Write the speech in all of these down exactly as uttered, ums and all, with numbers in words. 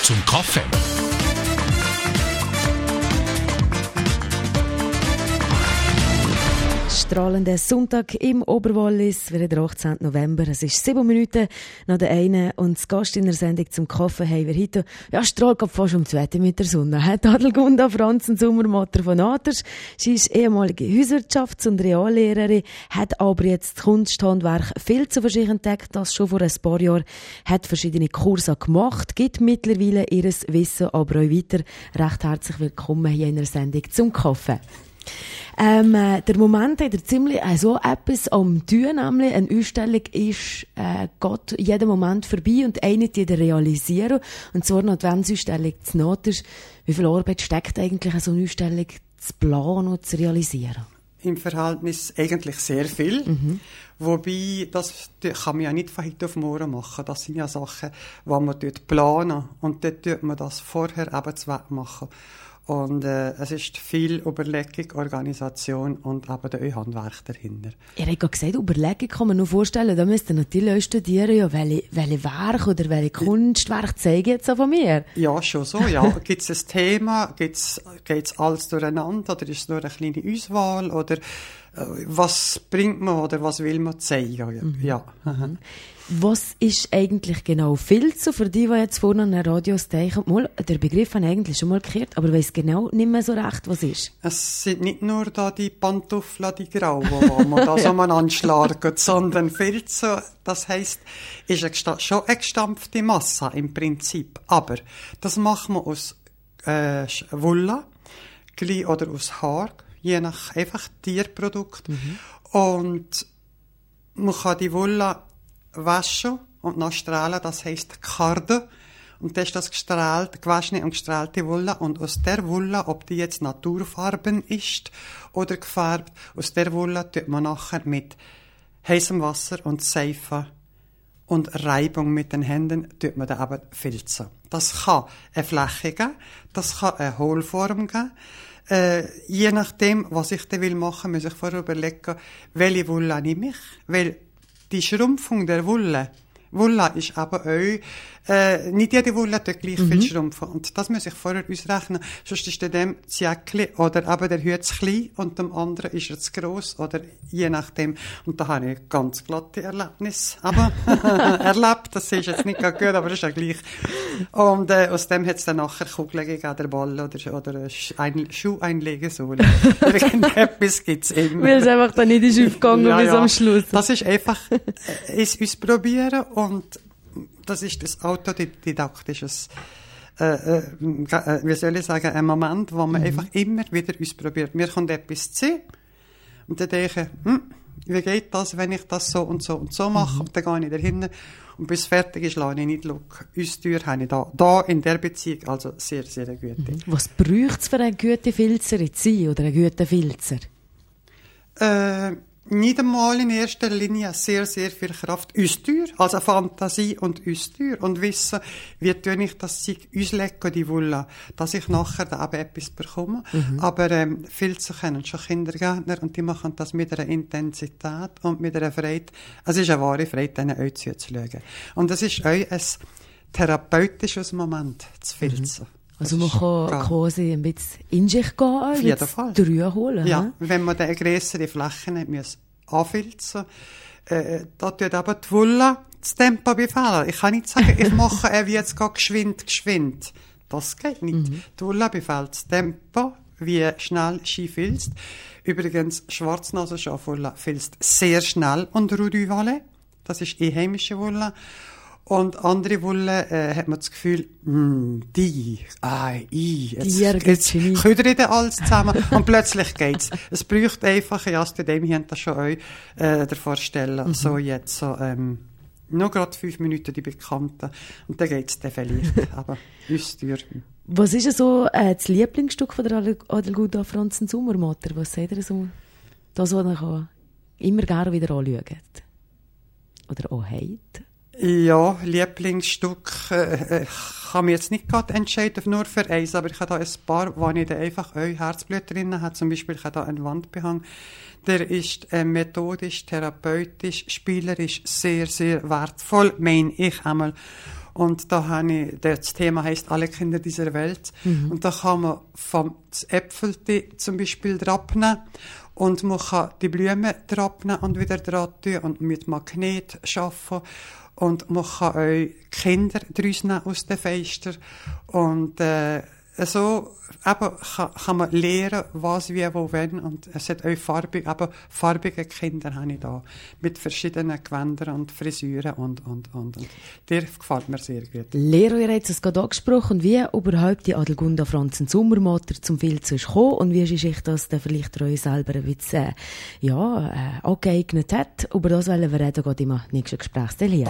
zum Kaffee. Strahlender Sonntag im Oberwallis, wieder der achtzehnten November. Es ist sieben Minuten nach der einen und das Gast in der Sendung zum Kaffee haben wir heute, ja, strahlt fast um zwei mit der Sonne. He? Adelgunda Franzen-Sommermatter von Aters. Sie ist ehemalige Hauswirtschafts- und Reallehrerin, hat aber jetzt Kunsthandwerk viel zu verschieden entdeckt, das schon vor ein paar Jahren, hat verschiedene Kurse gemacht, gibt mittlerweile ihr Wissen aber auch weiter. Recht herzlich willkommen hier in der Sendung zum Kaffee. Ähm, äh, der Moment hat er ziemlich äh, so etwas am tun, nämlich eine Ausstellung ist äh, Gott jeden Moment vorbei und eine jeder realisieren. Und zwar eine Adventsausstellung zu Naters. Wie viel Arbeit steckt eigentlich in so eine Ausstellung zu planen und zu realisieren? Im Verhältnis eigentlich sehr viel. Mhm. Wobei, das kann man ja nicht von heute auf morgen machen. Das sind ja Sachen, die man dort planen. Und dort tut man das vorher eben zu Weg machen. Und äh, es ist viel Überlegung, Organisation und eben der Handwerk dahinter. Ihr habt gerade gesagt, Überlegung kann man nur vorstellen, da müsst ihr natürlich studieren, ja, welche, welche Werke oder welche Kunstwerke zeigen jetzt auch von mir? Ja, schon so, ja. Gibt es ein Thema, geht es alles durcheinander oder ist es nur eine kleine Auswahl oder äh, was bringt man oder was will man zeigen? Mhm. Ja. Mhm. Was ist eigentlich genau Filzen? Für die, die jetzt vorne an den Radios denken, mal, der Begriff habe ich eigentlich schon mal gehört, aber weiss genau nicht mehr so recht, was ist. Es sind nicht nur da die Pantuffeln, die grauen, die man da so umeinander schlagen, sondern Filzen, das heisst, ist eine, schon eine gestampfte Masse im Prinzip. Aber das macht man aus äh, Wolle oder aus Haar, je nach einfach Tierprodukt. Mhm. Und man kann die Wolle waschen und noch strahlen, das heisst Karde. Und das ist das gestrahlt, gewaschene und gestrahlte Wolle. Und aus der Wolle, ob die jetzt Naturfarben ist oder gefärbt, aus der Wolle tut man nachher mit heißem Wasser und Seife und Reibung mit den Händen tut man dann eben filzen. Das kann eine Fläche geben, das kann eine Hohlform geben. Äh, je nachdem, was ich da will machen, muss ich vorher überlegen, welche Wolle nehme ich, weil die Schrumpfung der Wolle, Wolle ist aber auch, äh, nicht jede Wolle tut gleich mhm. viel schrumpfen. Und das muss ich vorher ausrechnen. Sonst ist dem das Jäckli oder eben der Hut zu klein und dem anderen ist er zu gross oder je nachdem. Und da habe ich ganz glatte Erlebnisse. Aber erlebt, das ist jetzt nicht gut, aber das ist ja gleich. Und äh, aus dem hat es dann nachher Kugeln gegeben, der Ball oder, oder ein Schuheinlegesohle. Irgendetwas gibt es immer. Weil es einfach dann nicht ist aufgegangen ja, bis ja. am Schluss. Das ist einfach äh, es ausprobieren und das ist das autodidaktisches, äh, äh, wie soll ich sagen, ein Moment, wo man mhm. einfach immer wieder ausprobiert. Mir kommt etwas zu sehen und dann denke ich, hm, wie geht das, wenn ich das so und so und so mache? Mhm. Und dann gehe ich dahin und bis fertig ist, lasse ich nicht schauen. Austür habe ich da, da in der Beziehung, also sehr, sehr eine gute. Mhm. Was braucht es für eine gute Filzerin zu sein oder einen guten Filzer? Äh, Nicht einmal in erster Linie sehr, sehr viel Kraft. Austür, also Fantasie und Austür. Und wissen, wie tue ich das Zeug auslegen, die Wolle, dass ich nachher da eben etwas bekomme. Mhm. Aber ähm, viel zu kennen schon Kindergärtner und die machen das mit einer Intensität und mit einer Freude. Es ist eine wahre Freude, denen euch zuzuschauen. Und es ist euch ein therapeutisches Moment, zu filzen. Mhm. Also man kann ja. quasi ein bisschen in sich gehen, auf jeden Fall. Die Ruhe holen. Ja, he? Wenn man eine grössere Fläche nicht muss anfilzen, äh, da tut aber die Wolle das Tempo befehlen. Ich kann nicht sagen, ich mache äh, wie jetzt geschwind, geschwind. Das geht nicht. Mhm. Die Wolle befehlt das Tempo, wie schnell sie filzt. Übrigens, Schwarznasenschafwolle filzt sehr schnell und Rudy-Wolle. Das ist einheimische Wolle. Und andere Wolle äh, hat man das Gefühl, mm, die, ai, i, jetzt, jetzt küdern die alles zusammen und plötzlich geht's. Es braucht einfach, ja, zu dem hier das schon euch äh, davor stellen, mhm. so jetzt so, ähm, noch gerade fünf Minuten die Bekannten und dann geht's dann vielleicht, aber Austür. Was ist so äh, das Lieblingsstück von der Adelgunda Franzen-Sommermatter? Was seht ihr so, das, was ihr immer gerne wieder anschaut? Oder auch habt? Ja, Lieblingsstück äh, ich kann mich jetzt nicht gerade entscheiden, nur für eins, aber ich habe da ein paar, wo ich da einfach euer Herzblut drin habe. Zum Beispiel, ich habe da einen Wandbehang, der ist äh, methodisch, therapeutisch, spielerisch sehr, sehr wertvoll, meine ich einmal. Und da habe ich, das Thema heisst «Alle Kinder dieser Welt». Mhm. Und da kann man vom Äpfelte zum Beispiel draufnehmen und man kann die Blumen draufnehmen und wieder dran tun und mit Magnet arbeiten. Und man kann auch Kinder daraus nehmen aus den Fenstern. Und äh, so eben kann, kann man lernen, was, wie, wo, wenn. Und es hat auch farbige, eben farbige Kinder habe ich da. Mit verschiedenen Gewändern und Frisuren und, und, und. und. Der gefällt mir sehr gut. Lehrer, ihr habt es gerade angesprochen, wie überhaupt die Adelgunda Franzen Sommermotor zum Filzen ist gekommen und wie sich das dann vielleicht euch selber ein bisschen, äh, ja, äh, angeeignet hat. Über das wollen wir reden, geht im nächsten Gesprächsteil hier.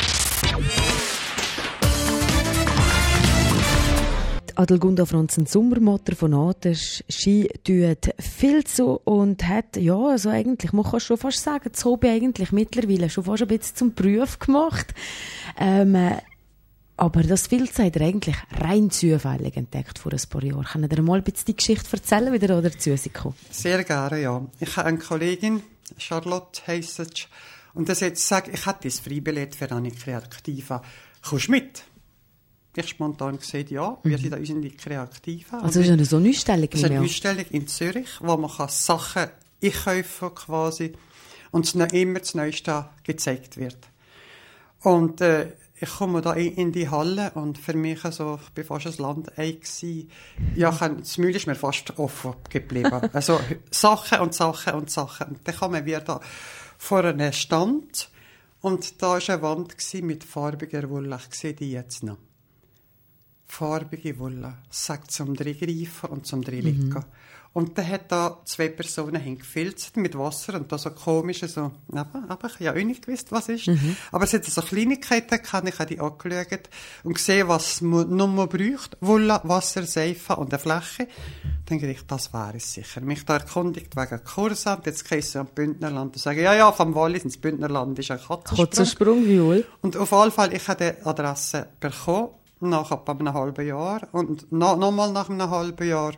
Adelgunda Franzen Sommermotor von Atesch, sie tut viel zu und hat, ja, also eigentlich, man kann schon fast sagen, das Hobby eigentlich mittlerweile schon fast ein bisschen zum Beruf gemacht. Ähm, aber das Filzen hat er eigentlich rein zufällig entdeckt vor ein paar Jahren. Können ihr mal ein bisschen die Geschichte erzählen, wie ihr dazu gekommen? Sehr gerne, ja. Ich habe eine Kollegin, Charlotte heisst sie, und das jetzt sagt, ich hätte das Freibillett für eine Kreativa. Kommst du mit? Ich spontan gesagt, ja, wir sind da unsere Kreativen. Also, das ist eine so eine Ausstellung? Das ist eine Ausstellung in Zürich, wo man kann Sachen einkaufen quasi und es noch immer das Neueste gezeigt wird. Und äh, ich komme da in die Halle und für mich, also, ich bin fast ein Landei gewesen. Ja, das Mühl ist mir fast offen geblieben. Also Sachen und Sachen und Sachen. Und dann kommen wir da vor einen Stand und da war eine Wand mit farbiger Wolle. Ich sehe die jetzt noch. Farbige Wolle, sagt zum Dreigreifen und zum Dreiliegen. Mhm. Und dann hat da zwei Personen hingefilzt mit Wasser und da so komische, so, aber, aber ich habe ja auch nicht gewusst, was ist. Mhm. Aber es hat so Kleinigkeiten gehabt, ich habe die angeschaut und gesehen, was man nur braucht. Wolle, Wasser, Seife und eine Fläche. Dann denke ich, das wäre es sicher. Mich da erkundigt wegen Kursamt, jetzt gehe ich am Bündnerland und sage, ja, ja, vom Wallis ins Bündnerland ist ein Katzensprung. Katzensprung, wie wohl. Und auf jeden Fall, ich habe die Adresse bekommen. Nach etwa einem halben Jahr. Und noch, noch mal nach einem halben Jahr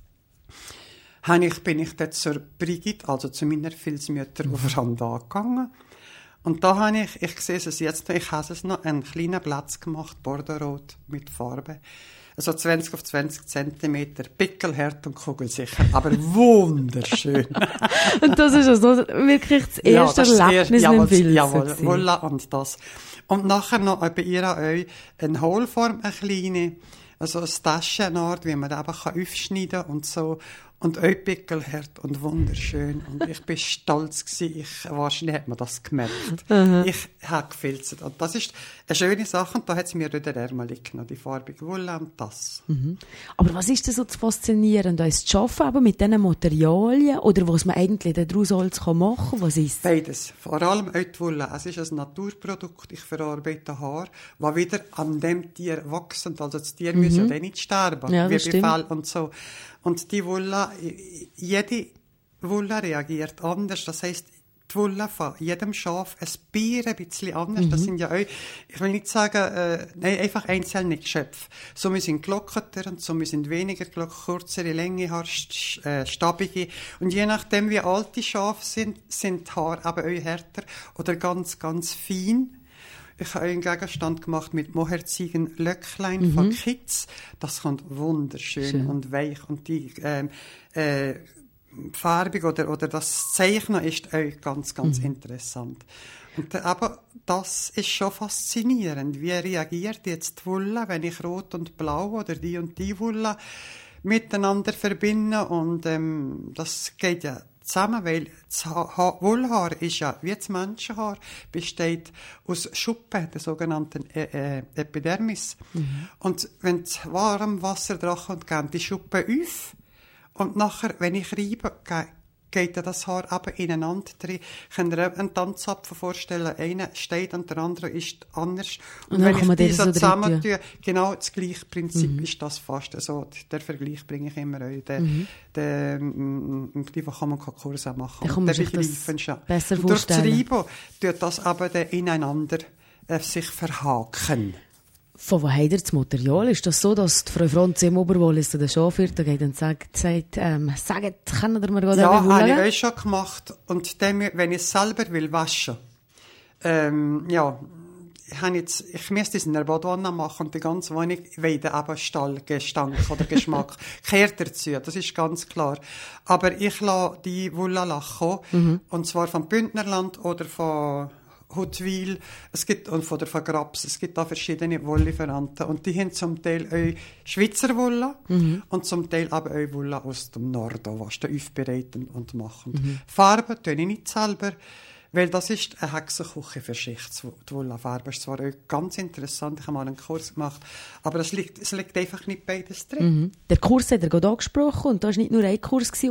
ich, bin ich dann zur Brigitte, also zu meiner Filzmutter, mhm. auf Rand angegangen. Und da habe ich, ich sehe es jetzt noch, ich habe es noch, einen kleinen Platz gemacht, bordeaux-rot mit Farbe. Also zwanzig auf zwanzig Zentimeter, pickelhart und kugelsicher, aber wunderschön. Und das ist also wirklich das erste ja, das Erlebnis mit dem Filzen. Jawohl, Wolle und das. Und nachher noch bei ihr auch eine Hohlform, eine kleine, also eine Taschenart, wie man eben aufschneiden kann und so. Und auch pickelhart und wunderschön. Und ich bin stolz gewesen. Ich, wahrscheinlich hat man das gemerkt. Uh-huh. Ich habe gefilzt. Und das ist eine schöne Sache. Und da hat es mir durch den Ärmel genommen, die farbige Wolle und das. Mhm. Aber was ist denn so zu faszinierend? Ist das Arbeiten aber mit diesen Materialien? Oder was man eigentlich daraus alles machen kann? Was ist Beides. Vor allem auch die Wolle. Es ist ein Naturprodukt. Ich verarbeite Haar, die wieder an dem Tier wachsen. Also das Tier mhm. muss ja dann nicht sterben. Ja, wie bei Fell und so. Und die Wolle, jede Wolle reagiert anders. Das heisst, die Wolle von jedem Schaf ein Bier ein bisschen anders. Mhm. Das sind ja auch, ich will nicht sagen, äh, nein, einfach einzelne Geschöpfe. So wir sind glocketer und so wir sind weniger glock, kürzere Länge, Haar, äh, stabige. Und je nachdem, wie alt die Schafe sind, sind die Haare aber auch härter oder ganz, ganz fein. Ich habe einen Gegenstand gemacht mit moherzigen Löcklein mhm. von Kitz. Das kommt wunderschön Schön. Und weich. Und die ähm, äh, Farbig oder, oder das Zeichnen ist auch ganz, ganz mhm. interessant. Und, äh, aber das ist schon faszinierend. Wie reagiert jetzt die Wolle, wenn ich rot und blau oder die und die Wolle miteinander verbinde? Und ähm, das geht ja zusammen, weil das ha- Wollhaar ist ja, wie das Menschenhaar, besteht aus Schuppen, der sogenannten äh, äh, Epidermis. Mhm. Und wenn das warme Wasser dran kommt, gehen die Schuppen auf. Und nachher, wenn ich reibe, geht das Haar eben ineinander drin. Ich kann dir einen Tanzapfel vorstellen. Einer steht und der andere ist anders. Und, und wenn ich die so zusammen tue, genau das gleiche Prinzip mhm. ist das fast. Also, der Vergleich bringe ich immer auch. Der, mhm. der, der, die kann man Kurse machen. Da kann man sich das besser vorstellen. Durch das Reiben tut das eben ineinander äh, sich verhaken. Von wo habt ihr das Material? Ist das so, dass die Frau Franzi im Oberwallis zu den Schafhirten geht und sagt, sagt ähm, sagt, können ihr mir gerade Ja, habe ich auch schon gemacht. Und dann, wenn ich es selber will waschen, ähm, ja, ich, habe jetzt, ich müsste es in der Badewanne machen und die ganze Wohnung weide eben Stallgestank oder Geschmack. Kehrt dazu, das ist ganz klar. Aber ich lasse die Wolle kommen, mhm. und zwar vom Bündnerland oder von Huttwil, es gibt, und von der von Grabs, es gibt da verschiedene Wolllieferanten und die haben zum Teil auch Schweizer Wolle, mhm. und zum Teil aber auch Wolle aus dem Norden, was die aufbereiten und machen. Mhm. Farben tue ich nicht selber, weil das ist eine Hexenküche für Schicht, die Wollfarbe. Das ist zwar auch ganz interessant, ich habe mal einen Kurs gemacht, aber es liegt, es liegt einfach nicht beides drin. Mhm. Der Kurs hat er gerade angesprochen und da war nicht nur ein Kurs